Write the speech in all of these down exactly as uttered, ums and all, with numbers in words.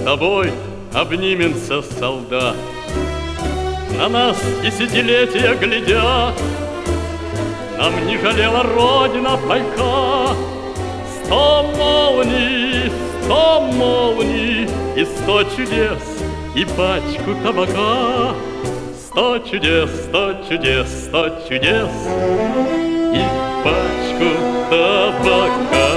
тобой обнимемся, солдат. На нас десятилетия глядят, нам не жалела Родина пайка. Сто молний, сто молний и сто чудес, и пачку табака. Сто чудес, сто чудес, сто чудес и пачку табака.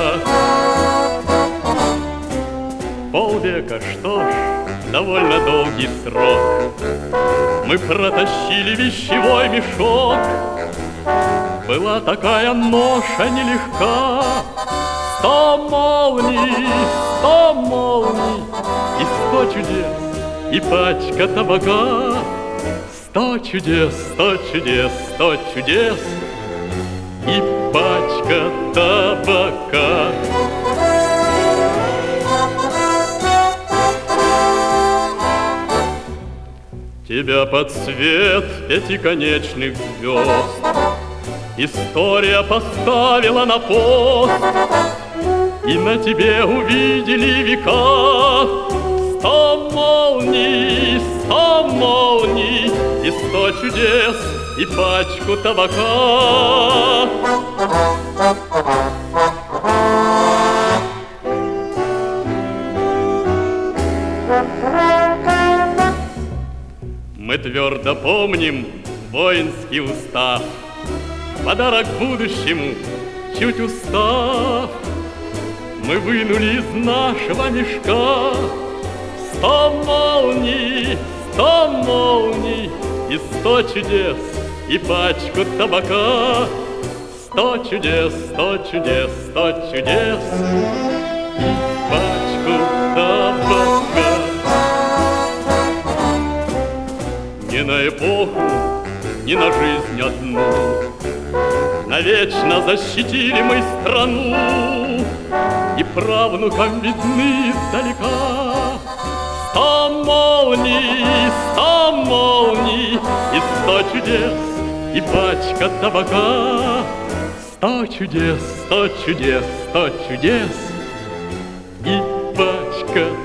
Полвека, что ж, довольно долгий срок. Мы протащили вещевой мешок. Была такая ноша нелегка. Сто молний, сто молний и сто чудес, и пачка табака. Сто чудес, сто чудес, сто чудес и пачка табака. Тебя под свет пятиконечных звезд история поставила на пост, и на тебе увидели века. Сто молний, сто молний и сто чудес, и пачку табака. Мы твердо помним воинский устав, подарок будущему чуть устав. Мы вынули из нашего мешка сто молний, сто молний и сто чудес, и пачку табака. Сто чудес, сто чудес, сто чудес и пачку табака. Не на эпоху, не на жизнь одну навечно защитили мы страну, и правнукам видны издалека сто молний, сто молний и сто чудес, и пачка табака. Сто чудес, сто чудес, сто чудес и пачка